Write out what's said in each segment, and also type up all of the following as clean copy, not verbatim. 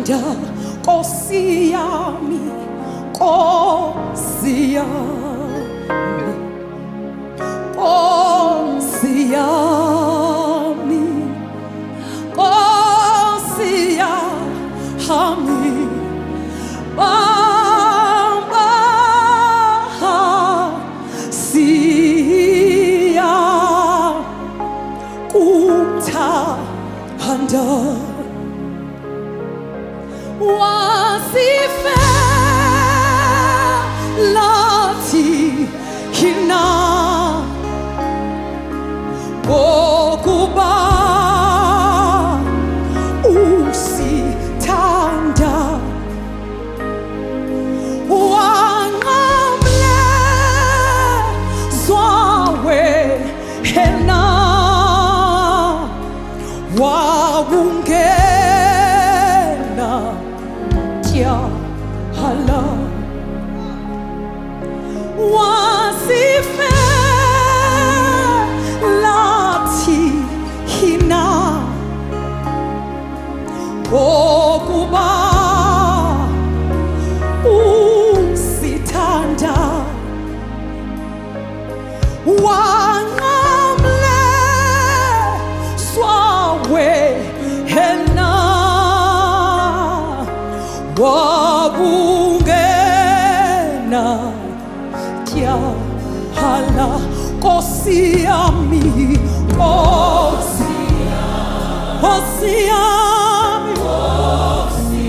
Sithanda Nkosi yami, Nkosi yami, Nkosi yami, Nkosi yami, Baba siya kuthanda wasifelathi hina ngokuba usithanda wanqamlezwa wena wawungena tyahala wasifelathi hina ngokuba usithanda wanqamlezwa wena wawungena tyahala Nkosi yami, Nkosi yami, Nkosi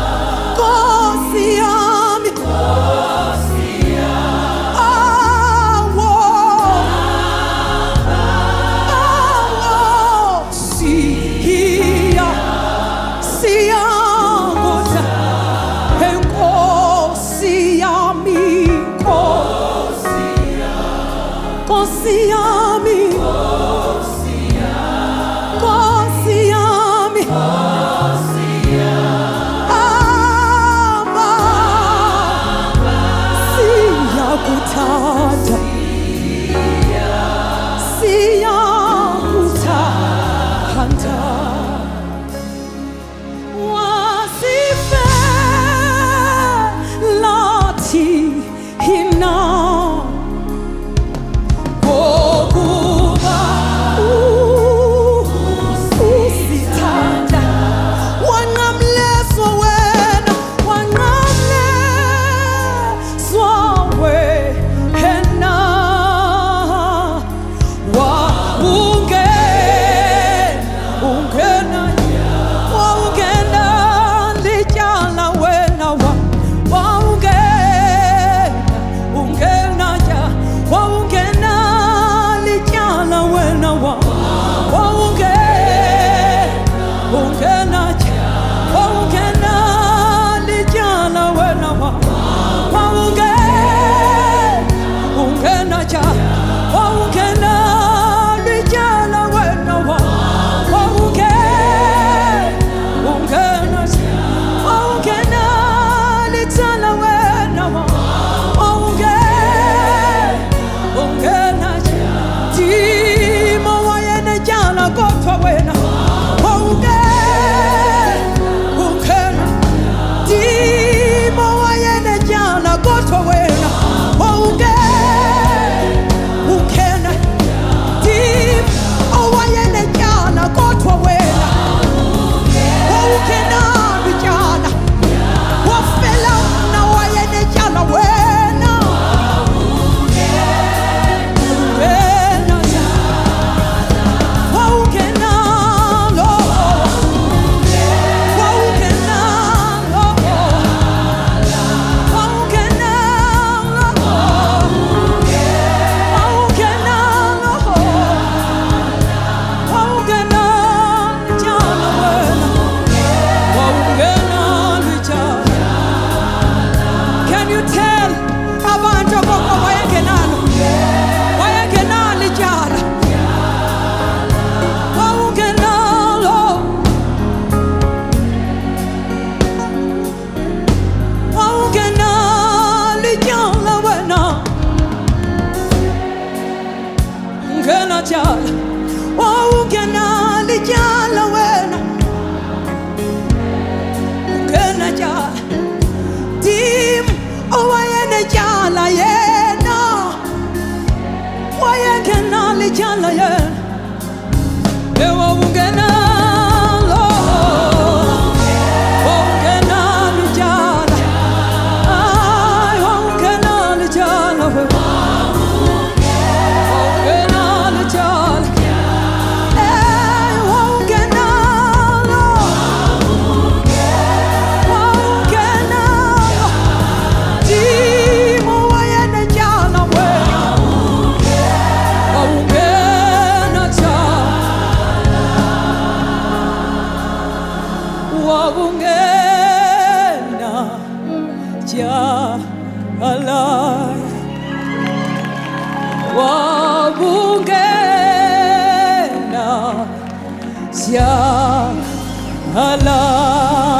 yami, Nkosi yami, Nkosi yami, Baba siyakuthanda, siyakuthanda wasifelathi hina lijala ye ewa ungena lo ungena lijala ay ungena lijala ungena lijala ay ungena lo ungena di mo wayene jala we ungena jala ungena jala wabungena jala